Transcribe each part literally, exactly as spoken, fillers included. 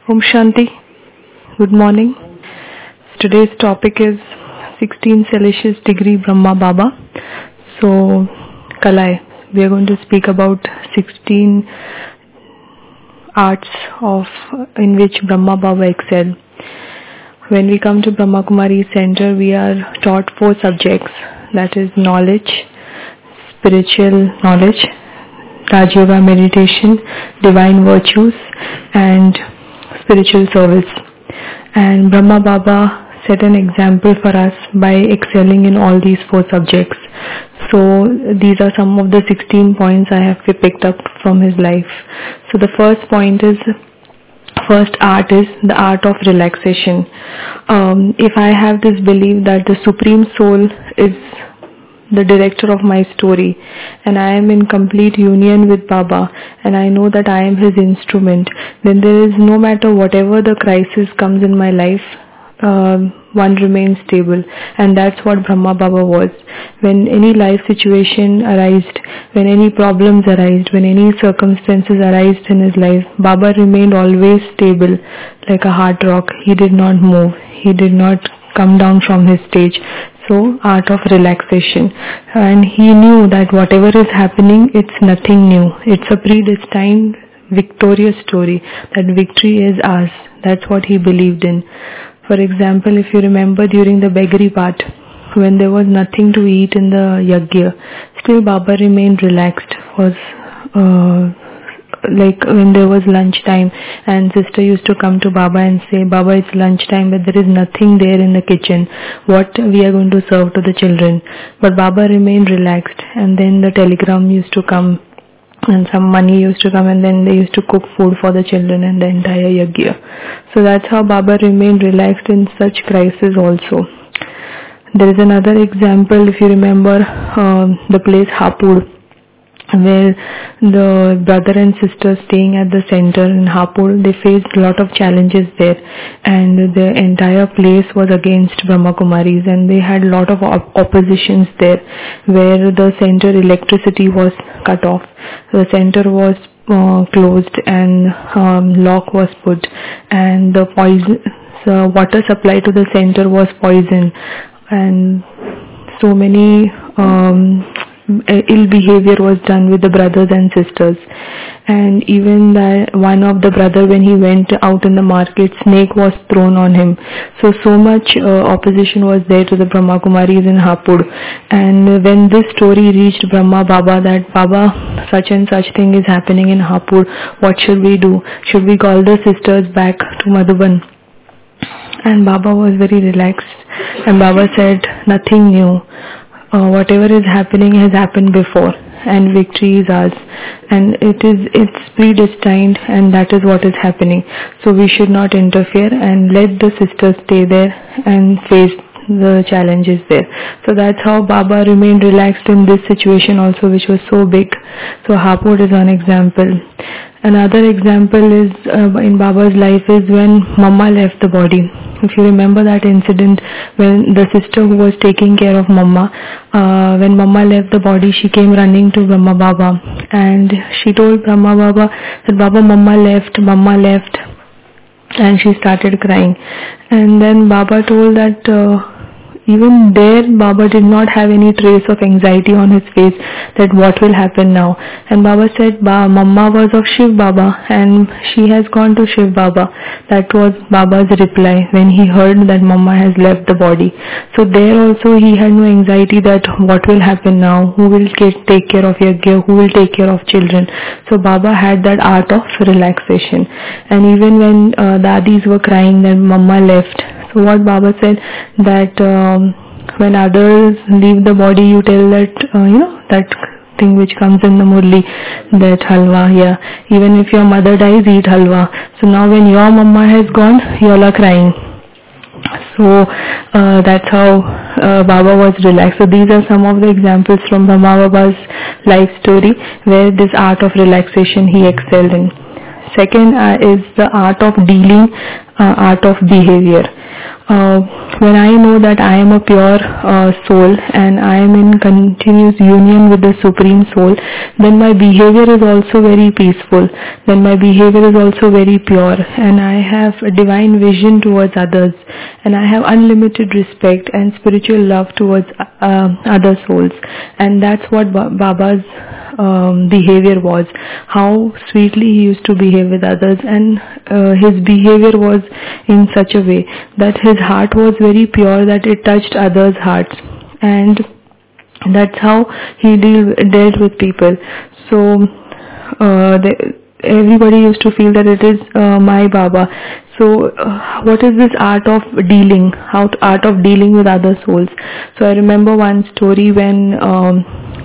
Om Shanti. Good morning. Today's topic is sixteen Celsius degree Brahma Baba. So, Kalai, we are going to speak about sixteen arts of in which Brahma Baba excelled. When we come to Brahma Kumari Center, we are taught four subjects, that is knowledge, spiritual knowledge, Raj Yoga meditation, divine virtues, and spiritual service. And Brahma Baba set an example for us by excelling in all these four subjects. So these are some of the sixteen points I have picked up from his life. So the first point is, first art is the art of relaxation. Um, if I have this belief that the Supreme Soul is the director of my story, and I am in complete union with Baba, and I know that I am his instrument, then there is, no matter whatever the crisis comes in my life, uh, one remains stable. And that's what Brahma Baba was. When any life situation arised, when any problems arised, when any circumstances arised in his life, Baba remained always stable like a hard rock. He did not move. He did not come down from his stage. So, art of relaxation. And he knew that whatever is happening, it's nothing new. It's a predestined, victorious story. That victory is ours. That's what he believed in. For example, if you remember during the beggary part, when there was nothing to eat in the yajna, still Baba remained relaxed. Was uh, like when there was lunch time, and sister used to come to Baba and say, Baba, it's lunch time, but there is nothing there in the kitchen. What we are going to serve to the children? But Baba remained relaxed, and then the telegram used to come, and some money used to come, and then they used to cook food for the children and the entire yajna. So that's how Baba remained relaxed in such crisis also. There is another example, if you remember, um, the place Hapur, where the brother and sister staying at the center in Hapur, they faced a lot of challenges there, and the entire place was against Brahma Kumaris, and they had a lot of op- oppositions there, where the center electricity was cut off, the center was uh, closed, and um, lock was put, and the poison, the water supply to the center was poisoned, and so many um, ill behavior was done with the brothers and sisters. And even that one of the brother, when he went out in the market, snake was thrown on him. So so much uh, opposition was there to the Brahma Kumaris in Hapur. And when this story reached Brahma Baba, that Baba, such and such thing is happening in Hapur, what should we do? Should we call the sisters back to Madhuban? And Baba was very relaxed, and Baba said, nothing new. Uh, whatever is happening has happened before, and victory is ours, and it is it's predestined, and that is what is happening. So we should not interfere and let the sisters stay there and face the challenges there. So that's how Baba remained relaxed in this situation also, which was so big. So Hapur is one example. Another example is uh, in Baba's life is when Mama left the body. If you remember that incident when the sister who was taking care of Mama, uh, when Mama left the body, she came running to Brahma Baba, and she told Brahma Baba that Baba, Mama left, Mama left, and she started crying. And then Baba told that uh, even there Baba did not have any trace of anxiety on his face, that what will happen now. And Baba said, ba, Mama was of Shiv Baba, and she has gone to Shiv Baba. That was Baba's reply when he heard that Mama has left the body. So there also he had no anxiety that what will happen now, who will get, take care of yajna, who will take care of children. So Baba had that art of relaxation. And even when uh, dadis were crying that Mama left, so what Baba said, that um, when others leave the body, you tell that, uh, you know, that thing which comes in the murli, that halwa, yeah. Even if your mother dies, eat halwa. So now when your mama has gone, you all are crying. So uh, that's how uh, Baba was relaxed. So these are some of the examples from Brahma Baba's life story, where this art of relaxation he excelled in. Second uh, is the art of dealing, uh, art of behavior. uh, when I know that I am a pure uh, soul and I am in continuous union with the Supreme Soul, then my behavior is also very peaceful, then my behavior is also very pure, and I have a divine vision towards others, and I have unlimited respect and spiritual love towards uh, other souls. And that's what ba- Baba's um, behavior was, how sweetly he used to behave with others, and uh, his behavior was in such a way that his heart was very pure, that it touched others' hearts, and that's how he deal, dealt with people. So uh, the, everybody used to feel that it is uh, my Baba. So uh, what is this art of dealing, how to, art of dealing with other souls? So I remember one story when um,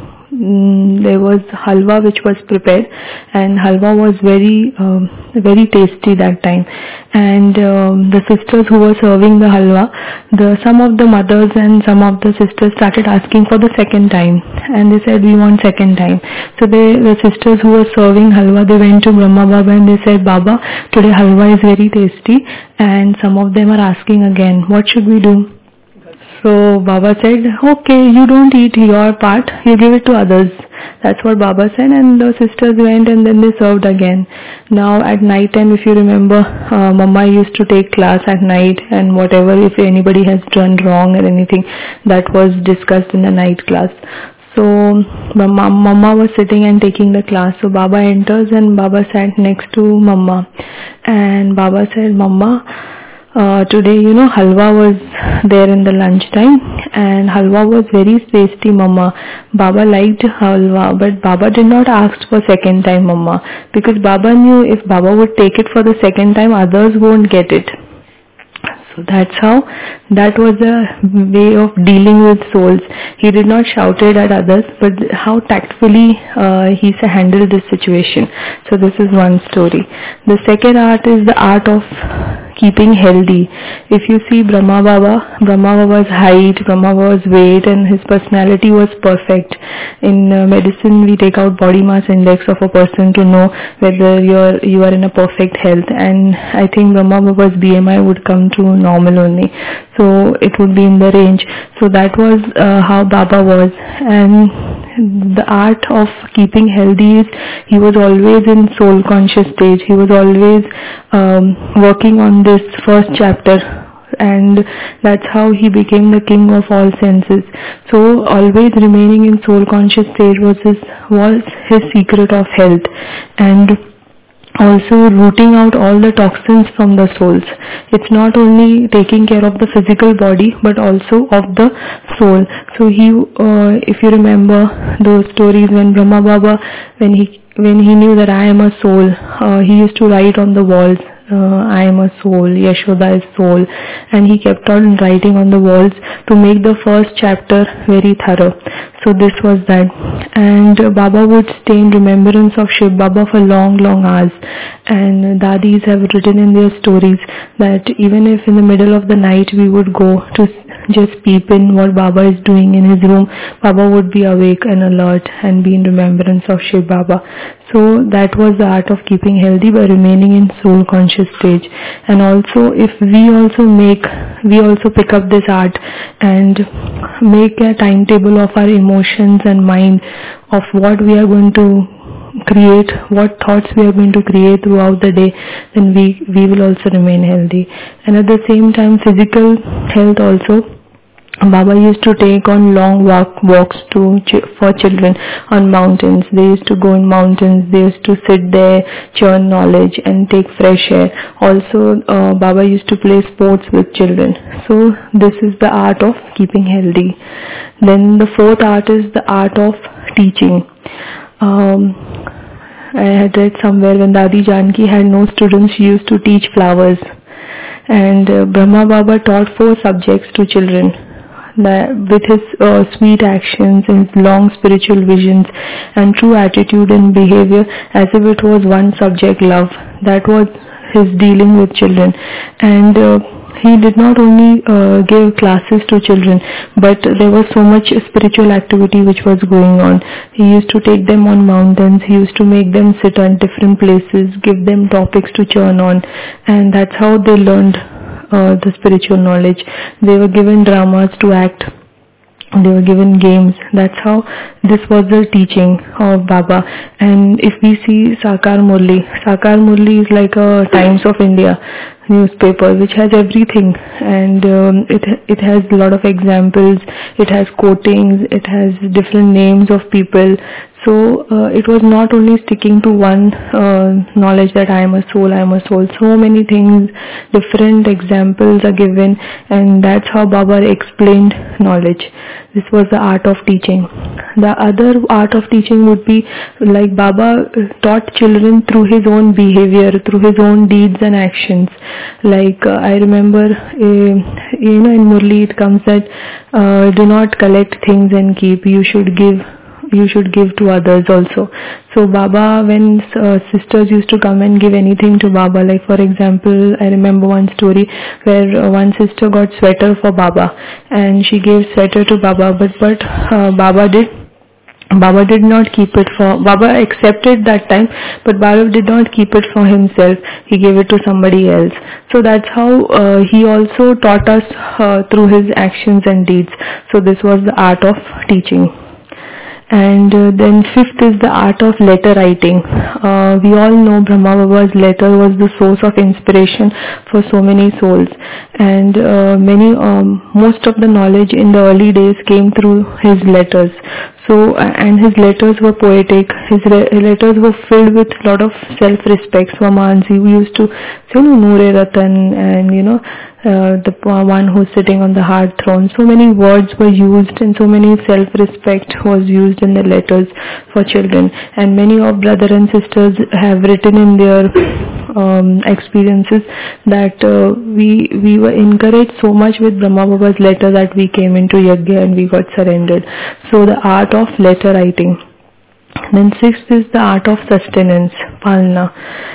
mm, there was halwa which was prepared, and halwa was very um, very tasty that time, and um, the sisters who were serving the halwa, the some of the mothers and some of the sisters started asking for the second time, and they said, we want second time. So they, the sisters who were serving halwa, they went to Brahma Baba and they said, Baba, today halwa is very tasty, and some of them are asking again, what should we do? So Baba said, okay, you don't eat your part, you give it to others. That's what Baba said, and the sisters went and then they served again. Now at night time, if you remember, uh, Mama used to take class at night, and whatever, if anybody has done wrong or anything, that was discussed in the night class. So Mama, Mama was sitting and taking the class. So Baba enters and Baba sat next to Mama, and Baba said, Mama, Uh, today, you know, halwa was there in the lunch time, and halwa was very tasty, Mama. Baba liked halwa, but Baba did not ask for second time, Mama, because Baba knew if Baba would take it for the second time, others won't get it. So that's how, that was the way of dealing with souls. He did not shout it at others, but how tactfully uh, he handled this situation. So this is one story. The second art is the art of keeping healthy. If you see Brahma Baba, Brahma Baba's height, Brahma Baba's weight, and his personality was perfect. In uh, medicine, we take out body mass index of a person to know whether you're you are in a perfect health, and I think Brahma Baba's B M I would come to normal only, so it would be in the range. So that was uh, how Baba was, and the art of keeping healthy is he was always in soul conscious stage. He was always um, working on this first chapter, and that's how he became the king of all senses. So always remaining in soul conscious stage was his, was his secret of health, and also rooting out all the toxins from the souls. It's not only taking care of the physical body, but also of the soul. So he, uh, if you remember those stories when Brahma Baba, when he when he knew that I am a soul, uh, he used to write on the walls, uh, I am a soul, Yashoda is soul, and he kept on writing on the walls to make the first chapter very thorough. So this was that, and Baba would stay in remembrance of Shiv Baba for long long hours, and Dadis have written in their stories that even if in the middle of the night we would go to just peep in what Baba is doing in his room, Baba would be awake and alert and be in remembrance of Shiv Baba. So that was the art of keeping healthy by remaining in soul conscious stage. And also if we also make, we also pick up this art and make a timetable of our emotions and mind of what we are going to create, what thoughts we are going to create throughout the day, then we, we will also remain healthy. And at the same time, physical health also, Baba used to take on long walk, walks to for children on mountains. They used to go in mountains. They used to sit there, churn knowledge and take fresh air. Also, uh, Baba used to play sports with children. So this is the art of keeping healthy. Then the fourth art is the art of teaching. Um, I had read somewhere when Dadi Janki had no students, she used to teach flowers. And uh, Brahma Baba taught four subjects to children. That with his uh, sweet actions and long spiritual visions and true attitude and behavior, as if it was one subject, love. That was his dealing with children. And uh, he did not only uh, give classes to children, but there was so much spiritual activity which was going on. He used to take them on mountains, he used to make them sit on different places, give them topics to churn on, and that's how they learned uh, the spiritual knowledge. They were given dramas to act. They were given games. That's how this was the teaching of Baba. And if we see Sakar Murli, Sakar Murli is like a Times of India newspaper which has everything, and um, it it has a lot of examples, it has quotings, it has different names of people. So uh, it was not only sticking to one uh, knowledge that I am a soul, I am a soul. So many things, different examples are given, and that's how Baba explained knowledge. This was the art of teaching. The other art of teaching would be like Baba taught children through his own behavior, through his own deeds and actions. Like uh, I remember, uh, you know, in Murli it comes that uh, do not collect things and keep. You should give. You should give to others also. So Baba, when uh, sisters used to come and give anything to Baba, like for example, I remember one story where uh, one sister got sweater for Baba, and she gave sweater to Baba, but but uh, Baba did Baba did not keep it for, Baba accepted that time, but Baba did not keep it for himself. He gave it to somebody else. So that's how uh, he also taught us uh, through his actions and deeds. So this was the art of teaching. And uh, then fifth is the art of letter writing. Uh, we all know Brahma Baba's letter was the source of inspiration for so many souls, and uh, many, um, most of the knowledge in the early days came through his letters. So, and his letters were poetic. His re- letters were filled with a lot of self-respect. Swamansi, we used to say Noore Ratan, and you know, Uh, the one who's sitting on the heart throne. So many words were used, and so many self-respect was used in the letters for children. And many of brother and sisters have written in their um, experiences that uh, we we were encouraged so much with Brahma Baba's letter that we came into Yajna and we got surrendered. So the art of letter writing. Then sixth is the art of sustenance, Palna.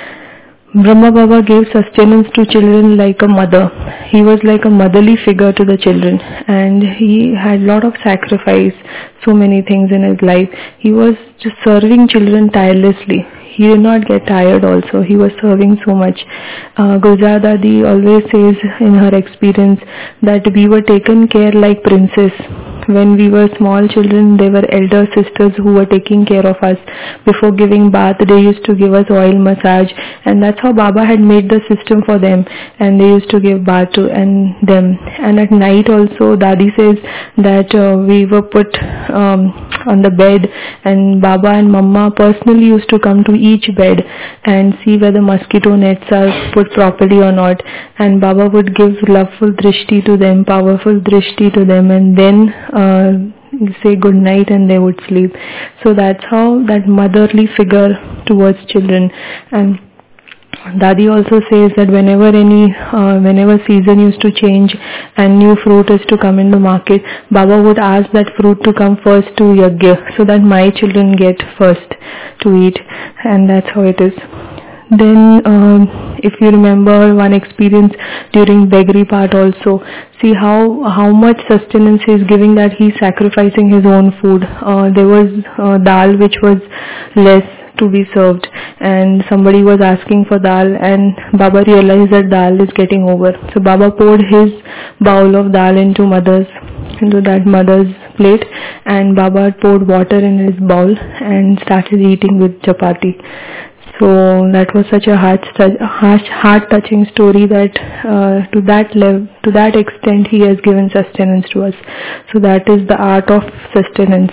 Brahma Baba gave sustenance to children like a mother. He was like a motherly figure to the children, and he had a lot of sacrifice, so many things in his life. He was just serving children tirelessly. He did not get tired also. He was serving so much. Uh, Gulzar Dadi always says in her experience that we were taken care like princes. When we were small children, there were elder sisters who were taking care of us. Before giving bath, they used to give us oil massage, and that's how Baba had made the system for them, and they used to give bath to and them. And at night also, Dadi says that uh, we were put um, on the bed, and Baba and Mama personally used to come to each bed and see whether mosquito nets are put properly or not, and Baba would give loveful drishti to them, powerful drishti to them, and then uh, say good night, and they would sleep. So that's how that motherly figure towards children. And Dadi also says that whenever any, uh, whenever season used to change and new fruit is to come in the market, Baba would ask that fruit to come first to Yajna, so that my children get first to eat, and that's how it is. Then um, if you remember one experience during beggary part also, see how how much sustenance he is giving, that he is sacrificing his own food. Uh, there was uh, dal which was less to be served, and somebody was asking for dal, and Baba realized that dal is getting over. So Baba poured his bowl of dal into mother's, into that mother's plate, and Baba poured water in his bowl and started eating with chapati. So that was such a heart, heart-touching story that uh, to that level, to that extent, he has given sustenance to us. So that is the art of sustenance.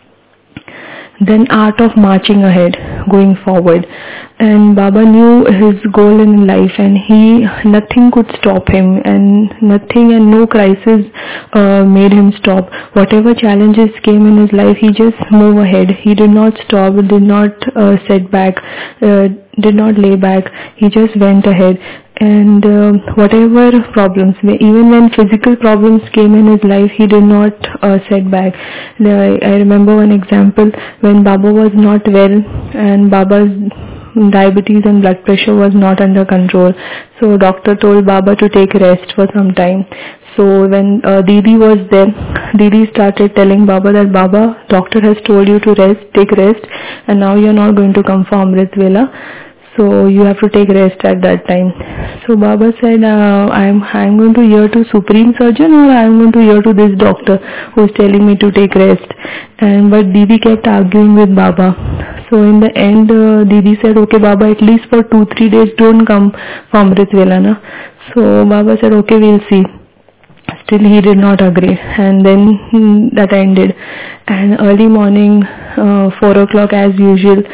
Then art of marching ahead, going forward. And Baba knew his goal in life, and he, nothing could stop him, and nothing and no crisis uh, made him stop. Whatever challenges came in his life, he just moved ahead. He did not stop, did not uh, set back, uh, did not lay back. He just went ahead. And uh, whatever problems, even when physical problems came in his life, he did not uh, set back. I, I remember one example when Baba was not well, and Baba's diabetes and blood pressure was not under control. So doctor told Baba to take rest for some time. So when uh, Didi was there, Didi started telling Baba that Baba, doctor has told you to rest, take rest, and now you are not going to come for Amrit Vela. So you have to take rest at that time. So Baba said, uh, I'm I'm going to hear to Supreme Surgeon, or I'm going to hear to this doctor who is telling me to take rest. And but Didi kept arguing with Baba. So in the end, uh, Didi said, okay Baba, at least for two three days don't come for Amrit Vela na. So Baba said, okay, we'll see. Still he did not agree, and then hmm, that ended. And early morning, uh, four o'clock as usual,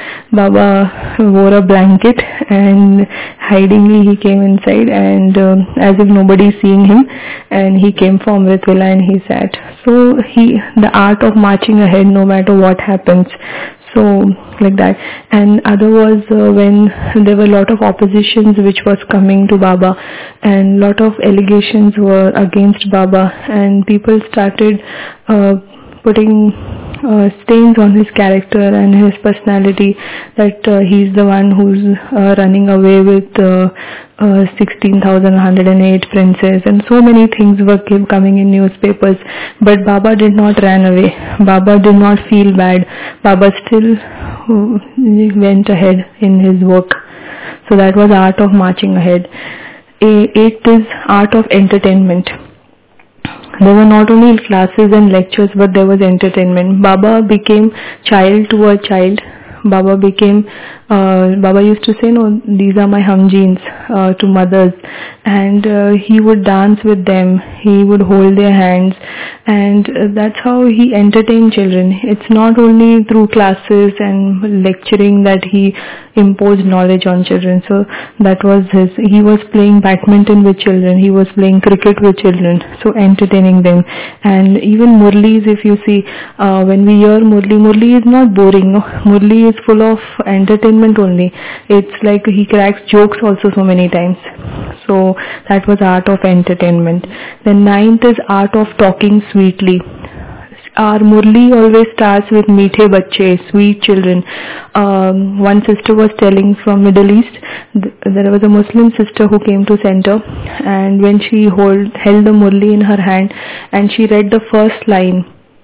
Baba wore a blanket and hidingly he came inside, and uh, as if nobody seeing him, and he came for Amrit Vela and he sat. So he, the art of marching ahead no matter what happens. So like that. And other was uh, when there were a lot of oppositions which was coming to Baba, and lot of allegations were against Baba, and people started uh, putting uh, stains on his character and his personality, that uh, he's the one who's uh, running away with uh, uh, sixteen thousand one hundred eight princes, and so many things were kept coming in newspapers. But Baba did not run away. Baba did not feel bad. Baba still uh, went ahead in his work. So that was art of marching ahead. Eighth is art of entertainment. There were not only classes and lectures, but there was entertainment. Baba became child to a child. Baba became, uh, Baba used to say, no, these are my hamjeens, uh, to mothers. And uh, he would dance with them. He would hold their hands. And uh, that's how he entertained children. It's not only through classes and lecturing that he imposed knowledge on children. So that was his, he was playing badminton with children. He was playing cricket with children. So entertaining them. And even Murlis, if you see, uh, when we hear Murli, Murli is not boring. No? Murli is full of entertainment only. It's like he cracks jokes also so many times. So that was art of entertainment. The ninth is art of talking sweetly. Our Murli always starts with meethe bacche, sweet children. Um, one sister was telling from Middle East, th- there was a Muslim sister who came to center, and when she hold, held the Murli in her hand and she read the first line,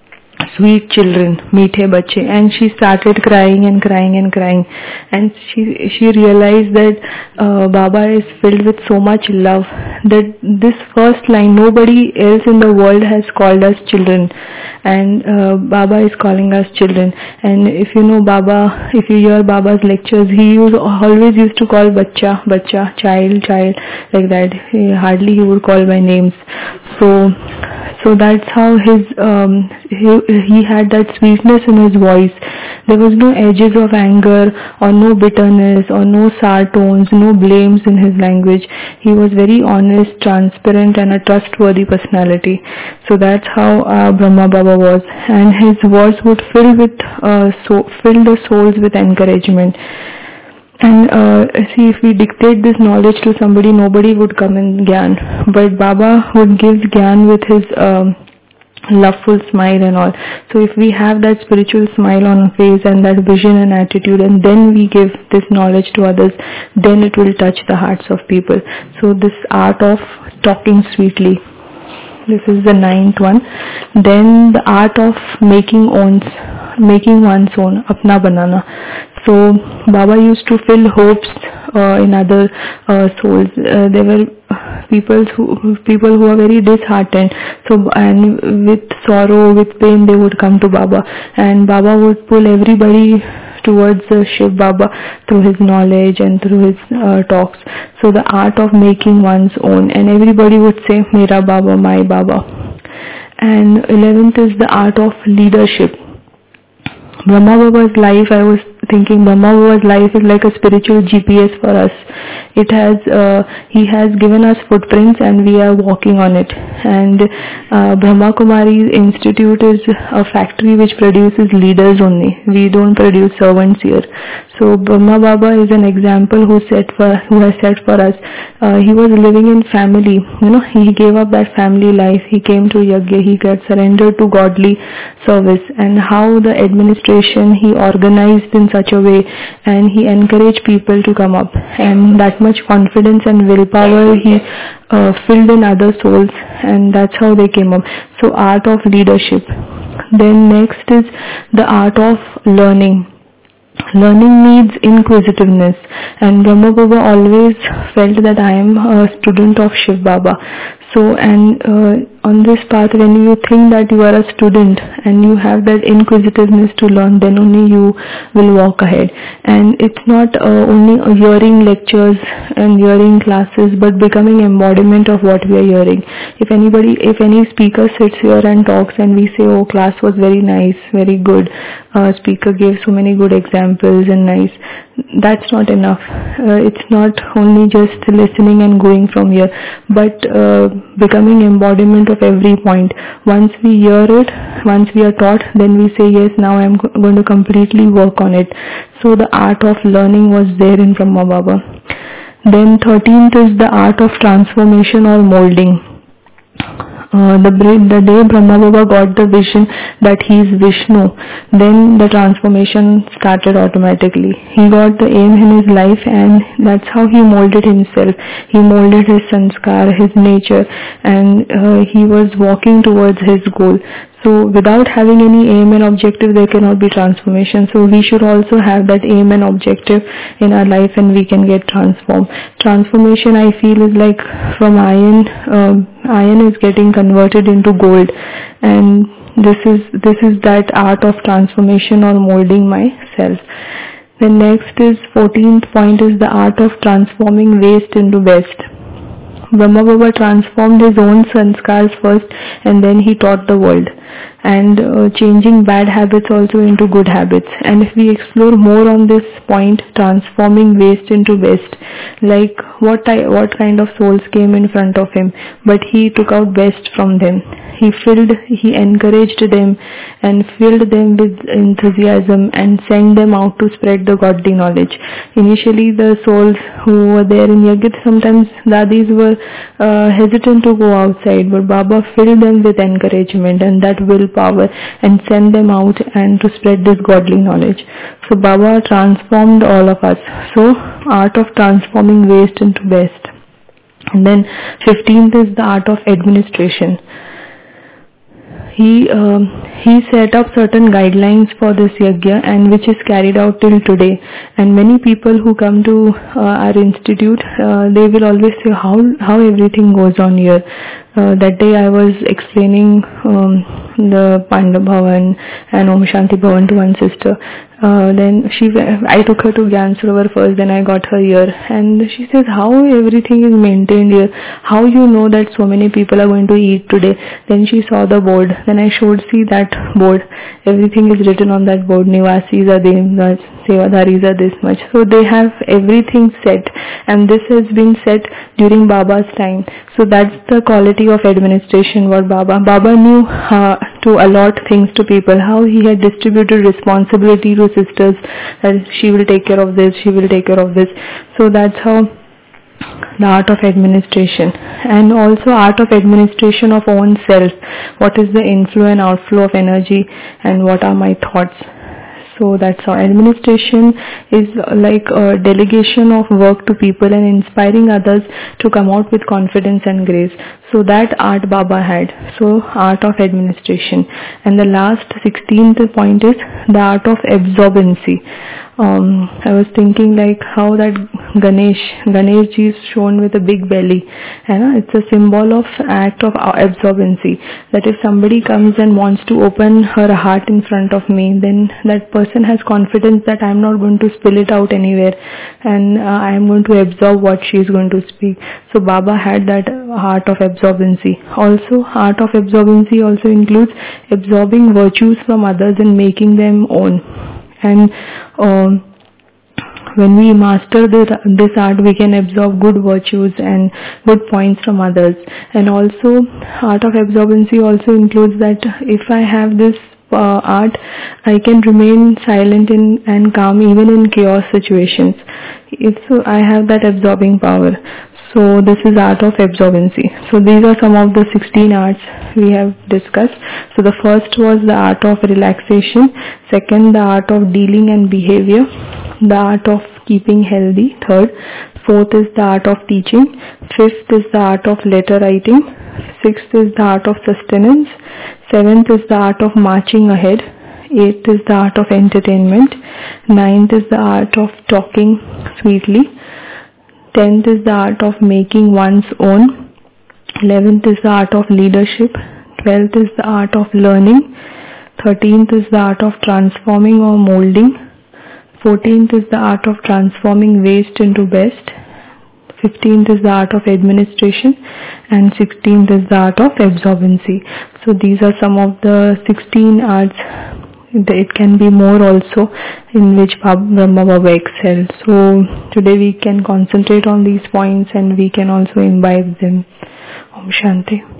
sweet children, meethe bacche, and she started crying and crying and crying, and she she realized that uh, Baba is filled with so much love that this first line, nobody else in the world has called us children, and uh, Baba is calling us children. And if you know Baba, if you hear Baba's lectures, he used, always used to call bacha, bacha, child, child, like that. He, hardly he would call by names. So So that's how his um, he, he had that sweetness in his voice. There was no edges of anger or no bitterness or no sour tones, no blames in his language. He was very honest, transparent, and a trustworthy personality. So that's how uh, Brahma Baba was, and his words would fill with uh, so fill the souls with encouragement. And uh, see, if we dictate this knowledge to somebody, nobody would come in Gyan. But Baba would give Gyan with his um, loveful smile and all. So if we have that spiritual smile on our face and that vision and attitude, and then we give this knowledge to others, then it will touch the hearts of people. So this art of talking sweetly. This is the ninth one. Then the art of making owns, making one's own, apna banana. So Baba used to fill hopes uh, in other uh, souls. Uh, there were people who people who are very disheartened. So and with sorrow, with pain, they would come to Baba, and Baba would pull everybody towards uh, Shiv Baba through his knowledge and through his uh, talks. So the art of making one's own, and everybody would say, Mera Baba, my Baba. And eleventh is the art of leadership. Brahma Baba's life, I was thinking Brahma Baba's life is like a spiritual G P S for us. It has, uh, he has given us footprints and we are walking on it. And uh, Brahma Kumari Institute is a factory which produces leaders only. We don't produce servants here. So Brahma Baba is an example who set for, who has set for us. Uh, he was living in family. You know, he gave up that family life. He came to Yajna. He got surrendered to godly service. And how the administration he organized in such a way, and he encouraged people to come up, and that much confidence and willpower he uh, filled in other souls, and that's how they came up. So art of leadership. Then next is the art of learning. Learning needs inquisitiveness, and Brahma Baba always felt that I am a student of Shiv Baba. So, and uh, on this path, when you think that you are a student and you have that inquisitiveness to learn, then only you will walk ahead. And it's not uh, only hearing lectures and hearing classes, but becoming embodiment of what we are hearing. If anybody, if any speaker sits here and talks and we say, oh, class was very nice, very good, uh, speaker gave so many good examples and nice, that's not enough. Uh, it's not only just listening and going from here, but uh, becoming embodiment of every point. Once we hear it, once we are taught, then we say, yes, now I am go- going to completely work on it. So the art of learning was there in Brahma Baba. Then thirteenth is the art of transformation or molding. Uh, the, the day Brahma Baba got the vision that he is Vishnu, then the transformation started automatically. He got the aim in his life, and that's how he molded himself. He molded his sanskar, his nature, and uh, he was walking towards his goal. So without having any aim and objective, there cannot be transformation. So we should also have that aim and objective in our life, and we can get transformed. Transformation, I feel, is like from iron, um, iron is getting converted into gold, and this is this is that art of transformation or molding myself. The next is fourteenth point is the art of transforming waste into best. Brahma Baba transformed his own sanskars first, and then he taught the world, and uh, changing bad habits also into good habits. And if we explore more on this point, transforming waste into best, like what I, what kind of souls came in front of him, but he took out best from them. He filled, he encouraged them and filled them with enthusiasm and sent them out to spread the godly knowledge. Initially, the souls who were there in Yajna, sometimes dadis were uh, hesitant to go outside, but Baba filled them with encouragement and that willpower and sent them out and to spread this godly knowledge. So Baba transformed all of us. So art of transforming waste into best. And then fifteenth is the art of administration. He um, he set up certain guidelines for this yajna, and which is carried out till today. And many people who come to uh, our institute, uh, they will always say how how everything goes on here. Uh, that day I was explaining um, the Pandav Bhavan and Om Shanti Bhavan to one sister. Uh, then she, I took her to Gyan Sarovar first, then I got her here, and she says, how everything is maintained here, how you know that so many people are going to eat today. Then she saw the board, then I showed, see that board, everything is written on that board, Nivasis are this, Sevadharis are this much. So they have everything set, and this has been set during Baba's time. So that's the quality of administration what Baba, Baba knew uh, to allot things to people, how he had distributed responsibility to sisters, that she will take care of this, she will take care of this. So that's how the art of administration. And also art of administration of own self. What is the inflow and outflow of energy, and what are my thoughts. So that's how administration is like a delegation of work to people and inspiring others to come out with confidence and grace. So that art Baba had. So art of administration. And the last sixteenth point is the art of absorbency. Um, I was thinking like how that Ganesh, Ganesh ji is shown with a big belly. And it's a symbol of act of absorbency. That if somebody comes and wants to open her heart in front of me, then that person has confidence that I am not going to spill it out anywhere, and uh, I am going to absorb what she is going to speak. So Baba had that art of absorbency. Also, art of absorbency also includes absorbing virtues from others and making them own. And um, when we master this, this art, we can absorb good virtues and good points from others. And also, art of absorbency also includes that if I have this uh, art, I can remain silent in, and calm even in chaos situations. If I have that absorbing power. So this is art of absorbency. So these are some of the sixteen arts we have discussed. So the first was the art of relaxation. Second, the art of dealing and behavior. The art of keeping healthy. Third. Fourth is the art of teaching. Fifth is the art of letter writing. Sixth is the art of sustenance. Seventh is the art of marching ahead. Eighth is the art of entertainment. Ninth is the art of talking sweetly. Tenth is the art of making one's own. Eleventh is the art of leadership. Twelfth is the art of learning. Thirteenth is the art of transforming or molding. Fourteenth is the art of transforming waste into best. Fifteenth is the art of administration, and sixteenth is the art of absorbency. So these are some of the sixteen arts. It can be more also, in which Brahma Baba excels. So today we can concentrate on these points and we can also imbibe them. Om Shanti.